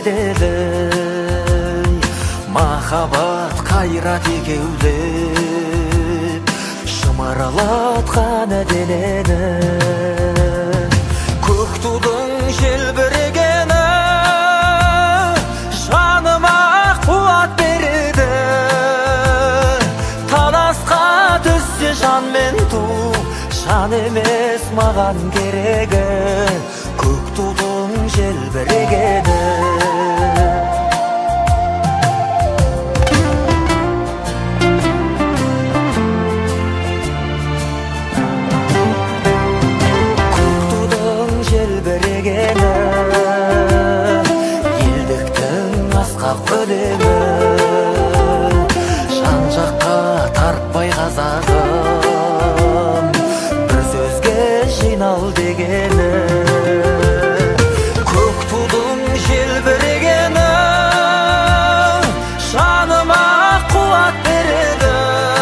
береді махаббат қайрат екеулеп шымырлатқан денені көк тудың желбірегені жаныма қуат береді таласқа түссе жан мен ту жан емес маған керегі көк тудың желбірегені елдіктің асқақ өлеңі жан жаққа тартпай қазағым бір сөзге жинал дегені көк тудың желбірегені жаныма қуат береді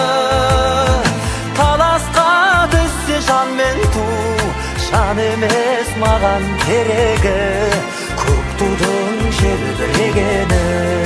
таласқа түссе жан мен ту жан емес маған керегі көк тудың желбірегені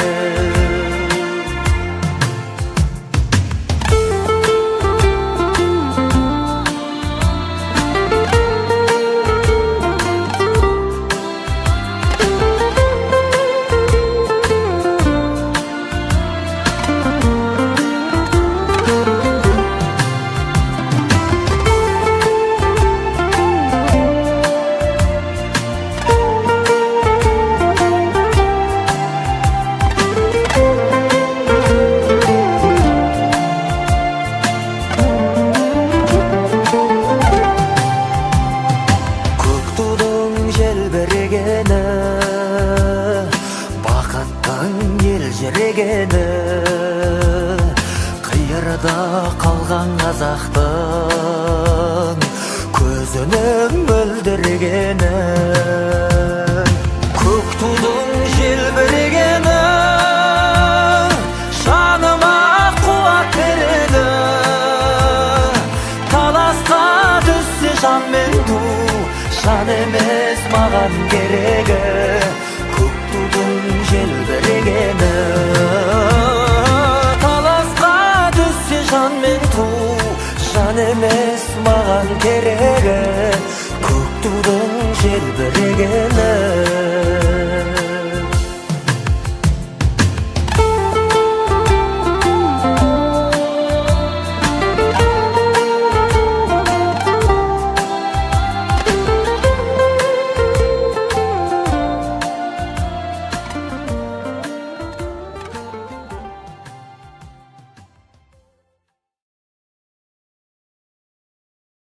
бақыттың елжірегені қиырда қалған қазақтың көзінің мөлдірегені көк тудың желбірегені жаныма қуат береді таласқа түссе жан мен ту жан емес маған керегі көк тудың желбірегені таласқа түссе жан мен ту жан емес маған керегі көк тудың желбірегені